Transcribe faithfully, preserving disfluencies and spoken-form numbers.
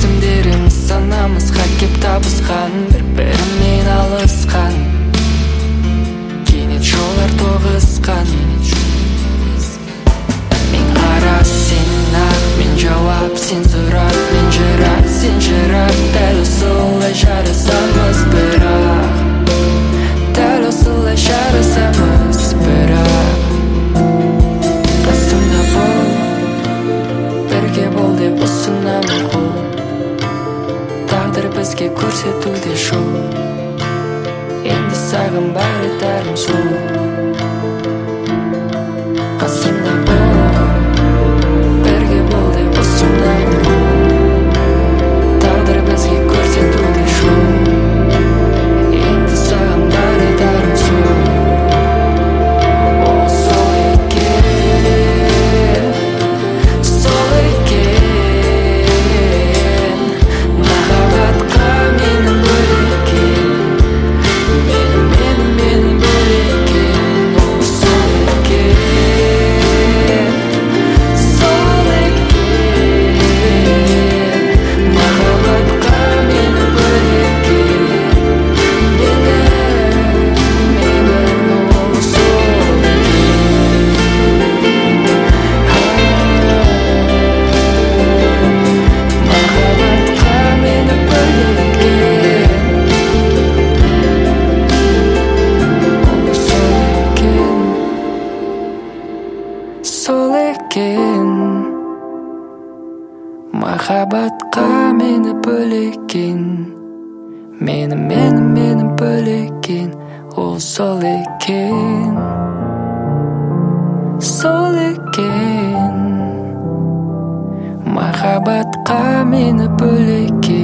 есімдеріміз санамызға кеп табысқан, бір-бірімен алысқан, кенет жолдар тоғысқан. Мен қара, сен ақ, мен жауап, сен сұрақ, мен жырақ, сен жырақ. Дәл осылай жарасамыз бірақ, дәл осылай жарасамыз бірақ. Қасымда бол, бірге бол деп ұсынамын қол. Тағдыр бізге көрсетуде жол, енді саған бар етәрім сол. Қасымда бол, бірге бол деп ұсынамын қол. Тағдыр бізге көрсетуде жол, енді саған бар етәрім сол. Ол сол екен, сол екен, махаббатқа мені бөлеген, мені, мені, мені бөлеген. Ол сол екен, сол екен, махаббатқа мені бөлеген, мені, мені. Ол сол екен, махаббатқа мені бөлеген. Ол сол екен, сол екен, махаббатқа мені бөлеген, мені, мені, мені бөлеген. Ол сол екен, сол екен, махаббатқа мені бөлеген.